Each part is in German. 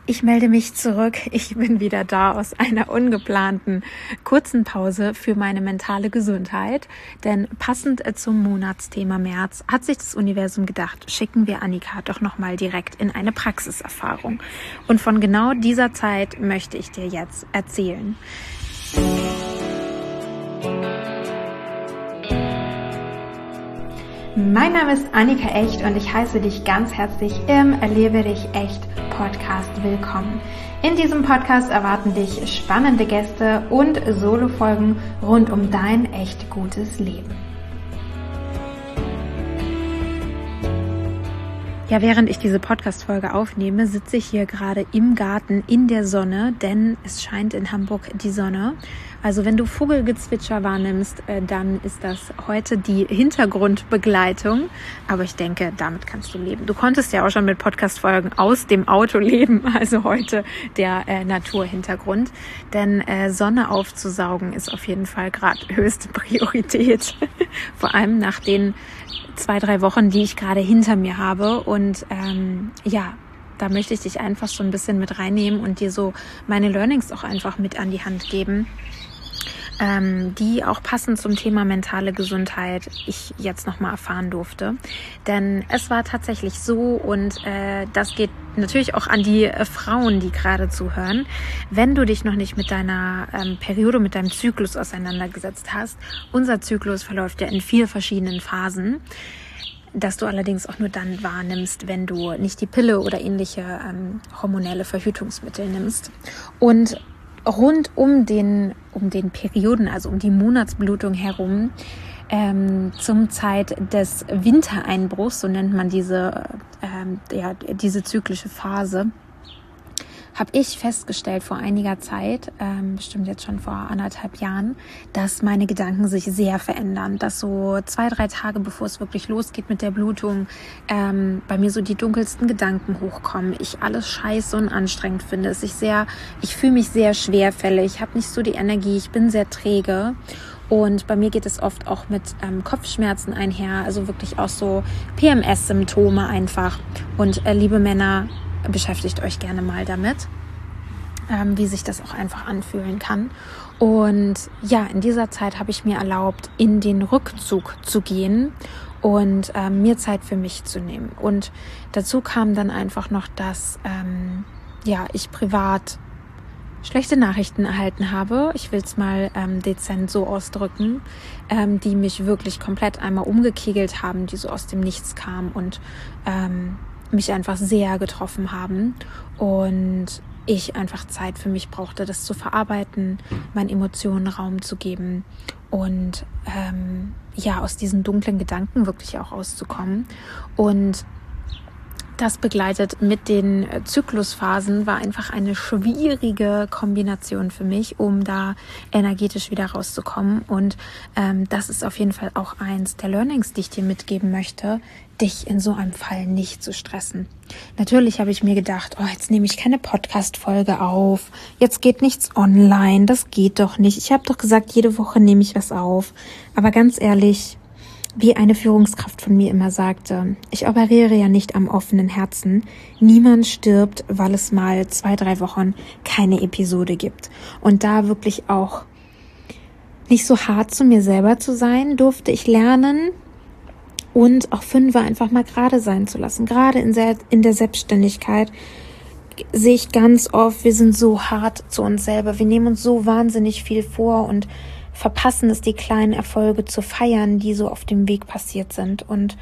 Ich melde mich zurück. Ich bin wieder da aus einer ungeplanten kurzen Pause für meine mentale Gesundheit. Denn passend zum Monatsthema März hat sich das Universum gedacht, schicken wir Annika doch nochmal direkt in eine Praxiserfahrung. Und von genau dieser Zeit möchte ich dir jetzt erzählen. Mein Name ist Annika Echt und ich heiße dich ganz herzlich im Erlebe dich echt Podcast willkommen. In diesem Podcast erwarten dich spannende Gäste und Solo-Folgen rund um dein echt gutes Leben. Ja, während ich diese Podcast-Folge aufnehme, sitze ich hier gerade im Garten in der Sonne, denn es scheint in Hamburg die Sonne. Also wenn du Vogelgezwitscher wahrnimmst, dann ist das heute die Hintergrundbegleitung. Aber ich denke, damit kannst du leben. Du konntest ja auch schon mit Podcast-Folgen aus dem Auto leben, also heute der Naturhintergrund. Denn Sonne aufzusaugen ist auf jeden Fall gerade höchste Priorität. Vor allem nach den 2-3 Wochen, die ich gerade hinter mir habe. Und da möchte ich dich einfach so ein bisschen mit reinnehmen und dir so meine Learnings auch einfach mit an die Hand geben, die auch passend zum Thema mentale Gesundheit ich jetzt nochmal erfahren durfte. Denn es war tatsächlich so, und das geht natürlich auch an die Frauen, die gerade zuhören, wenn du dich noch nicht mit deiner Periode, mit deinem Zyklus auseinandergesetzt hast. Unser Zyklus verläuft ja in 4 verschiedenen Phasen, dass du allerdings auch nur dann wahrnimmst, wenn du nicht die Pille oder ähnliche hormonelle Verhütungsmittel nimmst. Und rund um den Perioden, also um die Monatsblutung herum, zum Zeit des Wintereinbruchs, so nennt man diese zyklische Phase, habe ich festgestellt vor einiger Zeit, bestimmt jetzt schon vor 1,5 Jahren, dass meine Gedanken sich sehr verändern, dass so 2-3 Tage bevor es wirklich losgeht mit der Blutung, bei mir so die dunkelsten Gedanken hochkommen, ich alles scheiße und anstrengend finde, ich fühle mich sehr schwerfällig, ich habe nicht so die Energie, ich bin sehr träge. Und bei mir geht es oft auch mit Kopfschmerzen einher, also wirklich auch so PMS-Symptome einfach. Und liebe Männer, beschäftigt euch gerne mal damit, wie sich das auch einfach anfühlen kann. Und ja, in dieser Zeit habe ich mir erlaubt, in den Rückzug zu gehen und mir Zeit für mich zu nehmen. Und dazu kam dann einfach noch, dass ich privat schlechte Nachrichten erhalten habe, ich will es mal dezent so ausdrücken, die mich wirklich komplett einmal umgekegelt haben, die so aus dem Nichts kamen und mich einfach sehr getroffen haben und ich einfach Zeit für mich brauchte, das zu verarbeiten, meinen Emotionen Raum zu geben und aus diesen dunklen Gedanken wirklich auch auszukommen. Und das begleitet mit den Zyklusphasen war einfach eine schwierige Kombination für mich, um da energetisch wieder rauszukommen. Und das ist auf jeden Fall auch eins der Learnings, die ich dir mitgeben möchte, dich in so einem Fall nicht zu stressen. Natürlich habe ich mir gedacht, jetzt nehme ich keine Podcast-Folge auf, jetzt geht nichts online, das geht doch nicht. Ich habe doch gesagt, jede Woche nehme ich was auf. Aber ganz ehrlich, wie eine Führungskraft von mir immer sagte, ich operiere ja nicht am offenen Herzen. Niemand stirbt, weil es mal 2-3 Wochen keine Episode gibt. Und da wirklich auch nicht so hart zu mir selber zu sein, durfte ich lernen und auch 5 einfach mal gerade sein zu lassen. Gerade in der Selbstständigkeit sehe ich ganz oft, wir sind so hart zu uns selber. Wir nehmen uns so wahnsinnig viel vor und verpassen es, die kleinen Erfolge zu feiern, die so auf dem Weg passiert sind. Und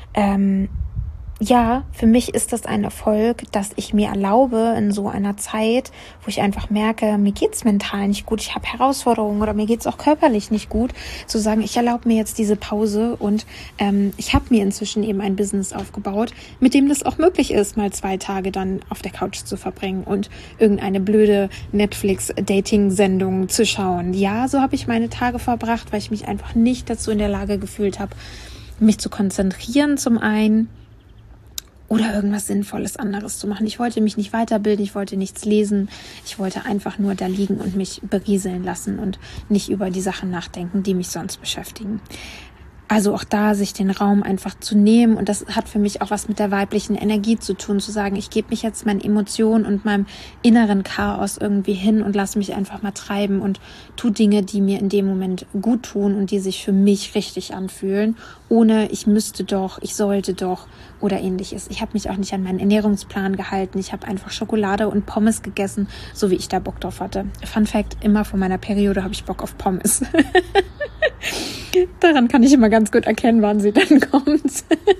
für mich ist das ein Erfolg, dass ich mir erlaube, in so einer Zeit, wo ich einfach merke, mir geht's mental nicht gut, ich habe Herausforderungen oder mir geht's auch körperlich nicht gut, zu sagen, ich erlaube mir jetzt diese Pause und ich habe mir inzwischen eben ein Business aufgebaut, mit dem das auch möglich ist, mal 2 Tage dann auf der Couch zu verbringen und irgendeine blöde Netflix-Dating-Sendung zu schauen. Ja, so habe ich meine Tage verbracht, weil ich mich einfach nicht dazu in der Lage gefühlt habe, mich zu konzentrieren zum einen, oder irgendwas Sinnvolles anderes zu machen. Ich wollte mich nicht weiterbilden, ich wollte nichts lesen, ich wollte einfach nur da liegen und mich berieseln lassen und nicht über die Sachen nachdenken, die mich sonst beschäftigen. Also auch da sich den Raum einfach zu nehmen, und das hat für mich auch was mit der weiblichen Energie zu tun, zu sagen, ich gebe mich jetzt meinen Emotionen und meinem inneren Chaos irgendwie hin und lasse mich einfach mal treiben und tue Dinge, die mir in dem Moment gut tun und die sich für mich richtig anfühlen, ohne ich müsste doch, ich sollte doch oder ähnliches. Ich habe mich auch nicht an meinen Ernährungsplan gehalten, ich habe einfach Schokolade und Pommes gegessen, so wie ich da Bock drauf hatte. Fun Fact, immer vor meiner Periode habe ich Bock auf Pommes. Daran kann ich immer ganz gut erkennen, wann sie dann kommt.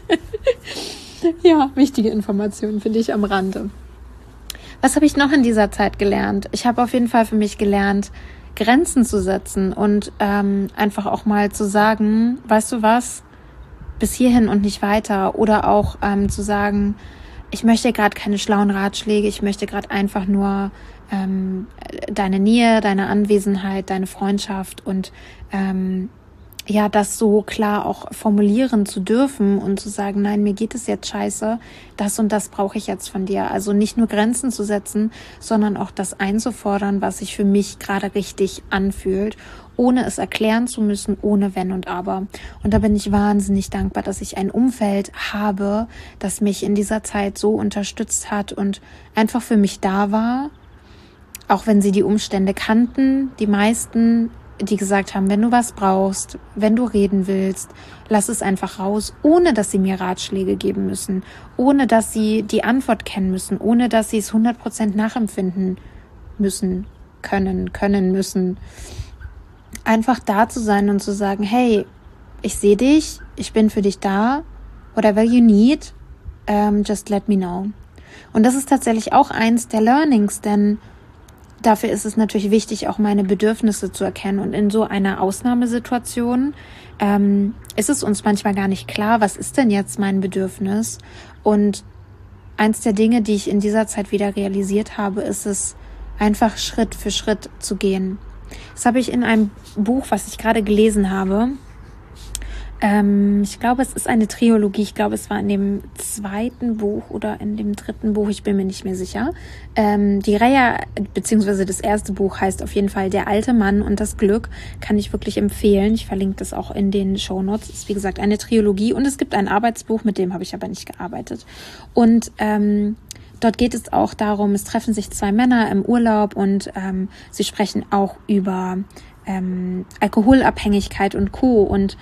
Ja, wichtige Informationen finde ich am Rande. Was habe ich noch in dieser Zeit gelernt? Ich habe auf jeden Fall für mich gelernt, Grenzen zu setzen und einfach auch mal zu sagen, weißt du was, bis hierhin und nicht weiter. Oder auch zu sagen, ich möchte gerade keine schlauen Ratschläge, ich möchte gerade einfach nur deine Nähe, deine Anwesenheit, deine Freundschaft und ja, das so klar auch formulieren zu dürfen und zu sagen, nein, mir geht es jetzt scheiße, das und das brauche ich jetzt von dir. Also nicht nur Grenzen zu setzen, sondern auch das einzufordern, was sich für mich gerade richtig anfühlt, ohne es erklären zu müssen, ohne Wenn und Aber. Und da bin ich wahnsinnig dankbar, dass ich ein Umfeld habe, das mich in dieser Zeit so unterstützt hat und einfach für mich da war, auch wenn sie die Umstände kannten, die meisten, die gesagt haben, wenn du was brauchst, wenn du reden willst, lass es einfach raus, ohne dass sie mir Ratschläge geben müssen, ohne dass sie die Antwort kennen müssen, ohne dass sie es 100% nachempfinden müssen, können müssen. Einfach da zu sein und zu sagen, hey, ich sehe dich, ich bin für dich da, whatever you need, just let me know. Und das ist tatsächlich auch eins der Learnings, denn dafür ist es natürlich wichtig, auch meine Bedürfnisse zu erkennen. Und in so einer Ausnahmesituation ist es uns manchmal gar nicht klar, was ist denn jetzt mein Bedürfnis? Und eins der Dinge, die ich in dieser Zeit wieder realisiert habe, ist es, einfach Schritt für Schritt zu gehen. Das habe ich in einem Buch, was ich gerade gelesen habe. Ich glaube, es ist eine Trilogie. Ich glaube, es war in dem 2. Buch oder in dem 3. Buch. Ich bin mir nicht mehr sicher. Die Reihe, beziehungsweise das 1. Buch heißt auf jeden Fall Der alte Mann und das Glück. Kann ich wirklich empfehlen. Ich verlinke das auch in den Shownotes. Ist wie gesagt eine Trilogie und es gibt ein Arbeitsbuch, mit dem habe ich aber nicht gearbeitet. Und dort geht es auch darum, es treffen sich 2 Männer im Urlaub und sie sprechen auch über Alkoholabhängigkeit und Co. Und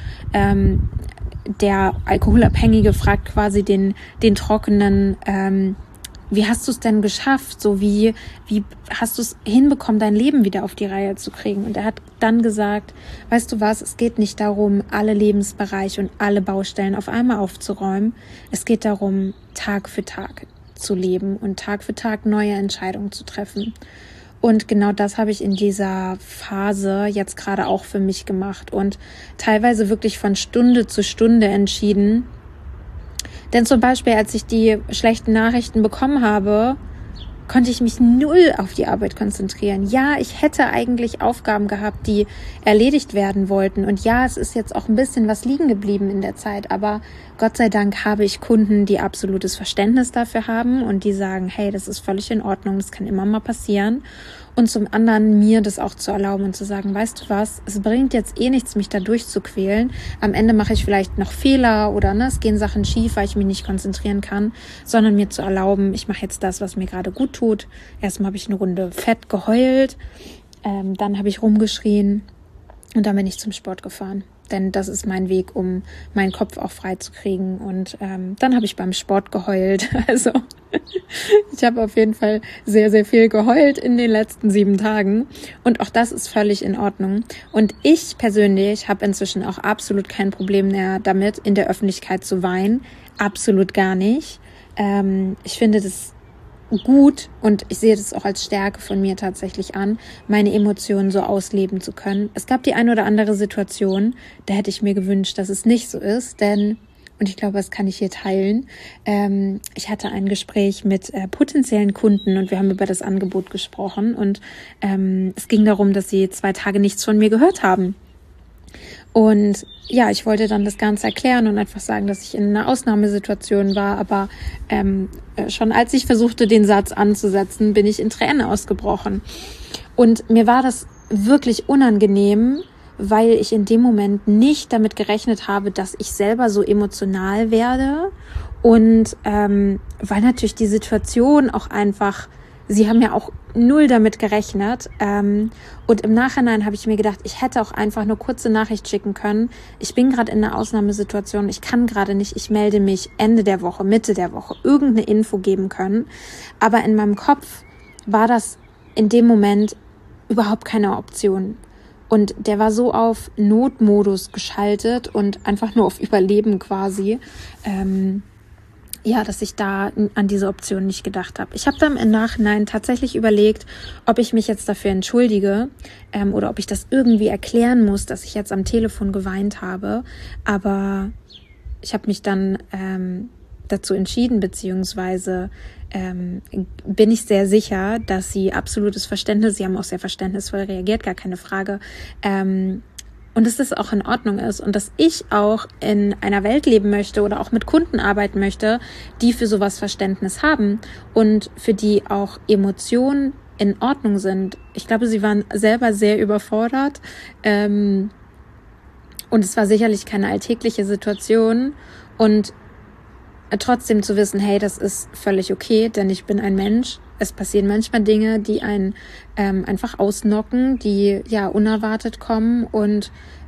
der Alkoholabhängige fragt quasi den Trockenen, wie hast du es denn geschafft? So wie hast du es hinbekommen, dein Leben wieder auf die Reihe zu kriegen? Und er hat dann gesagt, weißt du was, es geht nicht darum, alle Lebensbereiche und alle Baustellen auf einmal aufzuräumen. Es geht darum, Tag für Tag zu leben und Tag für Tag neue Entscheidungen zu treffen. Und genau das habe ich in dieser Phase jetzt gerade auch für mich gemacht und teilweise wirklich von Stunde zu Stunde entschieden. Denn zum Beispiel, als ich die schlechten Nachrichten bekommen habe, konnte ich mich null auf die Arbeit konzentrieren. Ja, ich hätte eigentlich Aufgaben gehabt, die erledigt werden wollten. Und ja, es ist jetzt auch ein bisschen was liegen geblieben in der Zeit. Aber Gott sei Dank habe ich Kunden, die absolutes Verständnis dafür haben und die sagen, hey, das ist völlig in Ordnung, das kann immer mal passieren. Und zum anderen mir das auch zu erlauben und zu sagen, weißt du was, es bringt jetzt eh nichts, mich da durchzuquälen. Am Ende mache ich vielleicht noch Fehler oder es gehen Sachen schief, weil ich mich nicht konzentrieren kann, sondern mir zu erlauben, ich mache jetzt das, was mir gerade gut tut. Erstmal habe ich eine Runde fett geheult, dann habe ich rumgeschrien und dann bin ich zum Sport gefahren. Denn das ist mein Weg, um meinen Kopf auch frei zu kriegen. Und dann habe ich beim Sport geheult. Also ich habe auf jeden Fall sehr, sehr viel geheult in den letzten 7 Tagen. Und auch das ist völlig in Ordnung. Und ich persönlich habe inzwischen auch absolut kein Problem mehr damit, in der Öffentlichkeit zu weinen. Absolut gar nicht. Ich finde das gut und ich sehe das auch als Stärke von mir tatsächlich an, meine Emotionen so ausleben zu können. Es gab die eine oder andere Situation, da hätte ich mir gewünscht, dass es nicht so ist, denn, und ich glaube, das kann ich hier teilen, ich hatte ein Gespräch mit potenziellen Kunden und wir haben über das Angebot gesprochen und es ging darum, dass sie 2 Tage nichts von mir gehört haben. Und ja, ich wollte dann das Ganze erklären und einfach sagen, dass ich in einer Ausnahmesituation war, aber schon als ich versuchte, den Satz anzusetzen, bin ich in Tränen ausgebrochen. Und mir war das wirklich unangenehm, weil ich in dem Moment nicht damit gerechnet habe, dass ich selber so emotional werde und weil natürlich die Situation auch einfach, sie haben ja auch null damit gerechnet und im Nachhinein habe ich mir gedacht, ich hätte auch einfach eine kurze Nachricht schicken können. Ich bin gerade in einer Ausnahmesituation, ich kann gerade nicht, ich melde mich Ende der Woche, Mitte der Woche, irgendeine Info geben können. Aber in meinem Kopf war das in dem Moment überhaupt keine Option. Und der war so auf Notmodus geschaltet und einfach nur auf Überleben quasi, dass ich da an diese Option nicht gedacht habe. Ich habe dann im Nachhinein tatsächlich überlegt, ob ich mich jetzt dafür entschuldige oder ob ich das irgendwie erklären muss, dass ich jetzt am Telefon geweint habe. Aber ich habe mich dann dazu entschieden, beziehungsweise bin ich sehr sicher, dass sie absolutes Verständnis, sie haben auch sehr verständnisvoll reagiert, gar keine Frage, und dass das auch in Ordnung ist und dass ich auch in einer Welt leben möchte oder auch mit Kunden arbeiten möchte, die für sowas Verständnis haben und für die auch Emotionen in Ordnung sind. Ich glaube, sie waren selber sehr überfordert und es war sicherlich keine alltägliche Situation und trotzdem zu wissen, hey, das ist völlig okay, denn ich bin ein Mensch. Es passieren manchmal Dinge, die einen einfach ausnocken, die ja unerwartet kommen und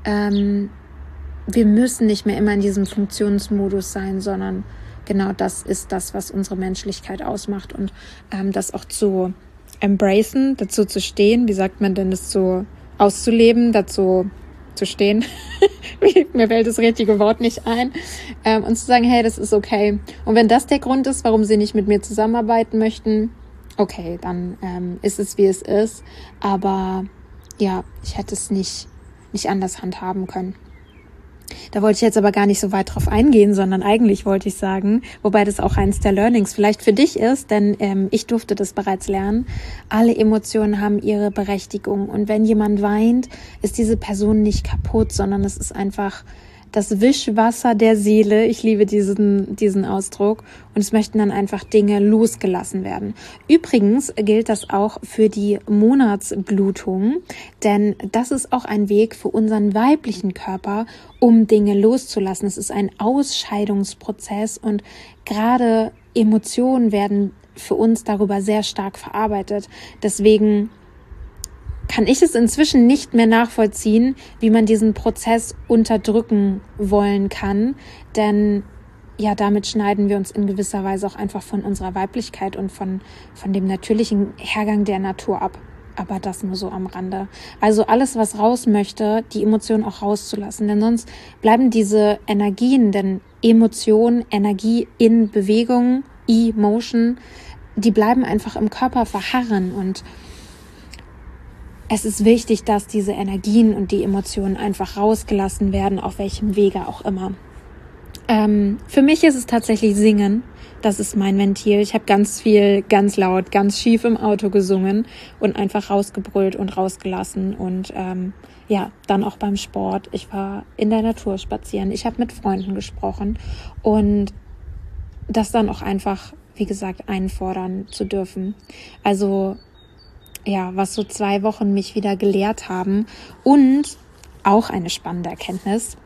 wir müssen nicht mehr immer in diesem Funktionsmodus sein, sondern genau das ist das, was unsere Menschlichkeit ausmacht und das auch zu embracen, dazu zu stehen, wie sagt man denn das so, auszuleben, dazu zu stehen, mir fällt das richtige Wort nicht ein, und zu sagen, hey, das ist okay. Und wenn das der Grund ist, warum sie nicht mit mir zusammenarbeiten möchten, okay, dann ist es, wie es ist. Aber ja, ich hätte es nicht anders handhaben können. Da wollte ich jetzt aber gar nicht so weit drauf eingehen, sondern eigentlich wollte ich sagen, wobei das auch eins der Learnings vielleicht für dich ist, denn ich durfte das bereits lernen. Alle Emotionen haben ihre Berechtigung und wenn jemand weint, ist diese Person nicht kaputt, sondern es ist einfach das Wischwasser der Seele. Ich liebe diesen Ausdruck und es möchten dann einfach Dinge losgelassen werden. Übrigens gilt das auch für die Monatsblutung, denn das ist auch ein Weg für unseren weiblichen Körper, um Dinge loszulassen. Es ist ein Ausscheidungsprozess und gerade Emotionen werden für uns darüber sehr stark verarbeitet. Deswegen kann ich es inzwischen nicht mehr nachvollziehen, wie man diesen Prozess unterdrücken wollen kann, denn ja, damit schneiden wir uns in gewisser Weise auch einfach von unserer Weiblichkeit und von dem natürlichen Hergang der Natur ab. Aber das nur so am Rande. Also alles, was raus möchte, die Emotionen auch rauszulassen, denn sonst bleiben diese Energien, denn Emotion, Energie in Bewegung, Emotion, die bleiben einfach im Körper verharren und es ist wichtig, dass diese Energien und die Emotionen einfach rausgelassen werden, auf welchem Wege auch immer. Für mich ist es tatsächlich Singen. Das ist mein Ventil. Ich habe ganz viel, ganz laut, ganz schief im Auto gesungen und einfach rausgebrüllt und rausgelassen. Und dann auch beim Sport. Ich war in der Natur spazieren. Ich habe mit Freunden gesprochen. Und das dann auch einfach, wie gesagt, einfordern zu dürfen. Also ja, was so 2 Wochen mich wieder gelehrt haben und auch eine spannende Erkenntnis.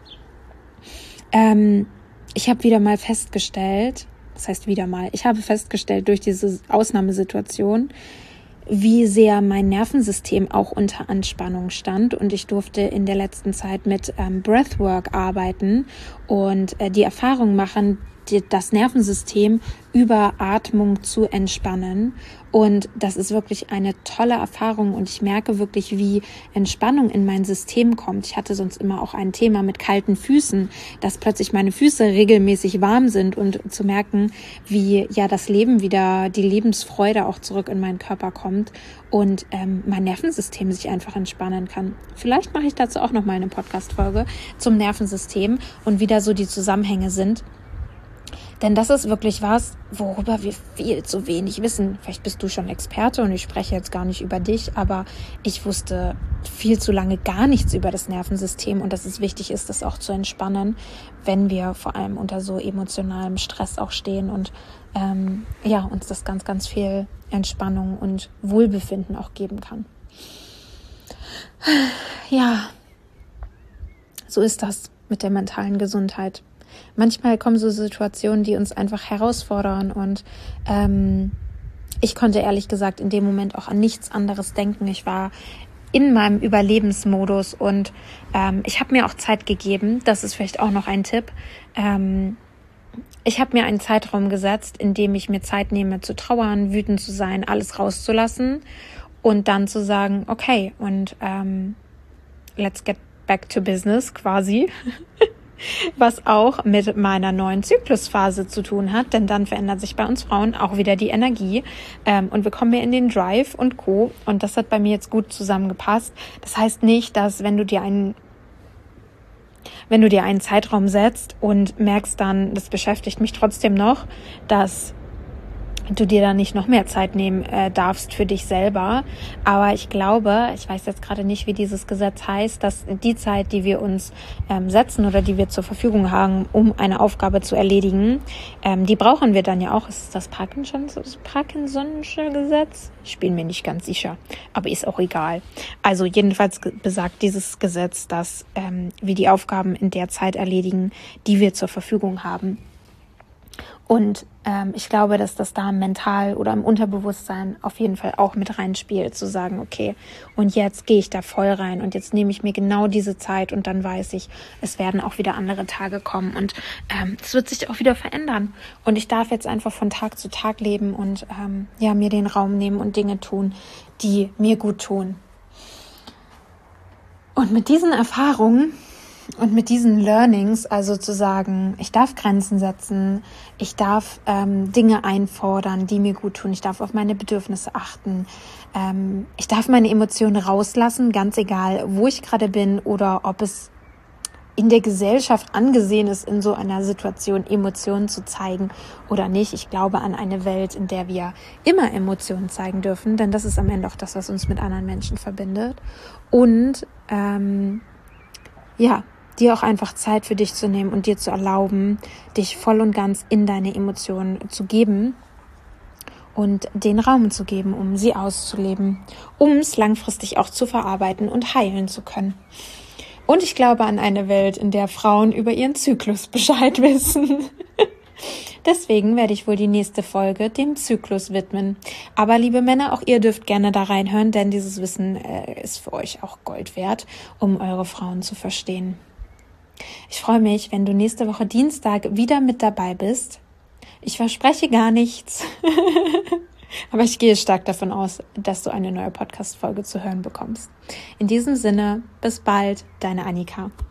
Ich habe wieder mal festgestellt, ich habe festgestellt durch diese Ausnahmesituation, wie sehr mein Nervensystem auch unter Anspannung stand und ich durfte in der letzten Zeit mit Breathwork arbeiten und die Erfahrung machen, das Nervensystem über Atmung zu entspannen. Und das ist wirklich eine tolle Erfahrung und ich merke wirklich, wie Entspannung in mein System kommt. Ich hatte sonst immer auch ein Thema mit kalten Füßen, dass plötzlich meine Füße regelmäßig warm sind und zu merken, wie ja das Leben wieder, die Lebensfreude auch zurück in meinen Körper kommt und mein Nervensystem sich einfach entspannen kann. Vielleicht mache ich dazu auch nochmal eine Podcast-Folge zum Nervensystem und wie da so die Zusammenhänge sind. Denn das ist wirklich was, worüber wir viel zu wenig wissen. Vielleicht bist du schon Experte und ich spreche jetzt gar nicht über dich, aber ich wusste viel zu lange gar nichts über das Nervensystem und dass es wichtig ist, das auch zu entspannen, wenn wir vor allem unter so emotionalem Stress auch stehen und uns das ganz, ganz viel Entspannung und Wohlbefinden auch geben kann. Ja, So ist das mit der mentalen Gesundheit. Manchmal kommen so Situationen, die uns einfach herausfordern und ich konnte ehrlich gesagt in dem Moment auch an nichts anderes denken. Ich war in meinem Überlebensmodus und ich habe mir auch Zeit gegeben. Das ist vielleicht auch noch ein Tipp. Ich habe mir einen Zeitraum gesetzt, in dem ich mir Zeit nehme zu trauern, wütend zu sein, alles rauszulassen und dann zu sagen, okay, und let's get back to business quasi. Was auch mit meiner neuen Zyklusphase zu tun hat, denn dann verändert sich bei uns Frauen auch wieder die Energie und wir kommen mehr in den Drive und Co. Und das hat bei mir jetzt gut zusammengepasst. Das heißt nicht, dass wenn du dir einen Zeitraum setzt und merkst dann, das beschäftigt mich trotzdem noch, dass du dir dann nicht noch mehr Zeit nehmen darfst für dich selber. Aber ich glaube, ich weiß jetzt gerade nicht, wie dieses Gesetz heißt, dass die Zeit, die wir uns setzen oder die wir zur Verfügung haben, um eine Aufgabe zu erledigen, die brauchen wir dann ja auch. Ist das Parkinson'sche Gesetz? Ich bin mir nicht ganz sicher, aber ist auch egal. Also jedenfalls besagt dieses Gesetz, dass wir die Aufgaben in der Zeit erledigen, die wir zur Verfügung haben. Und ich glaube, dass das da mental oder im Unterbewusstsein auf jeden Fall auch mit reinspielt, zu sagen, okay, und jetzt gehe ich da voll rein und jetzt nehme ich mir genau diese Zeit und dann weiß ich, es werden auch wieder andere Tage kommen und es wird sich auch wieder verändern. Und ich darf jetzt einfach von Tag zu Tag leben und mir den Raum nehmen und Dinge tun, die mir gut tun. Und mit diesen Erfahrungen und mit diesen Learnings, also zu sagen, ich darf Grenzen setzen, ich darf Dinge einfordern, die mir gut tun, ich darf auf meine Bedürfnisse achten, ich darf meine Emotionen rauslassen, ganz egal, wo ich gerade bin oder ob es in der Gesellschaft angesehen ist, in so einer Situation Emotionen zu zeigen oder nicht. Ich glaube an eine Welt, in der wir immer Emotionen zeigen dürfen, denn das ist am Ende auch das, was uns mit anderen Menschen verbindet. Und dir auch einfach Zeit für dich zu nehmen und dir zu erlauben, dich voll und ganz in deine Emotionen zu geben und den Raum zu geben, um sie auszuleben, um es langfristig auch zu verarbeiten und heilen zu können. Und ich glaube an eine Welt, in der Frauen über ihren Zyklus Bescheid wissen. Deswegen werde ich wohl die nächste Folge dem Zyklus widmen. Aber liebe Männer, auch ihr dürft gerne da reinhören, denn dieses Wissen ist für euch auch Gold wert, um eure Frauen zu verstehen. Ich freue mich, wenn du nächste Woche Dienstag wieder mit dabei bist. Ich verspreche gar nichts, aber ich gehe stark davon aus, dass du eine neue Podcast-Folge zu hören bekommst. In diesem Sinne, bis bald, deine Annika.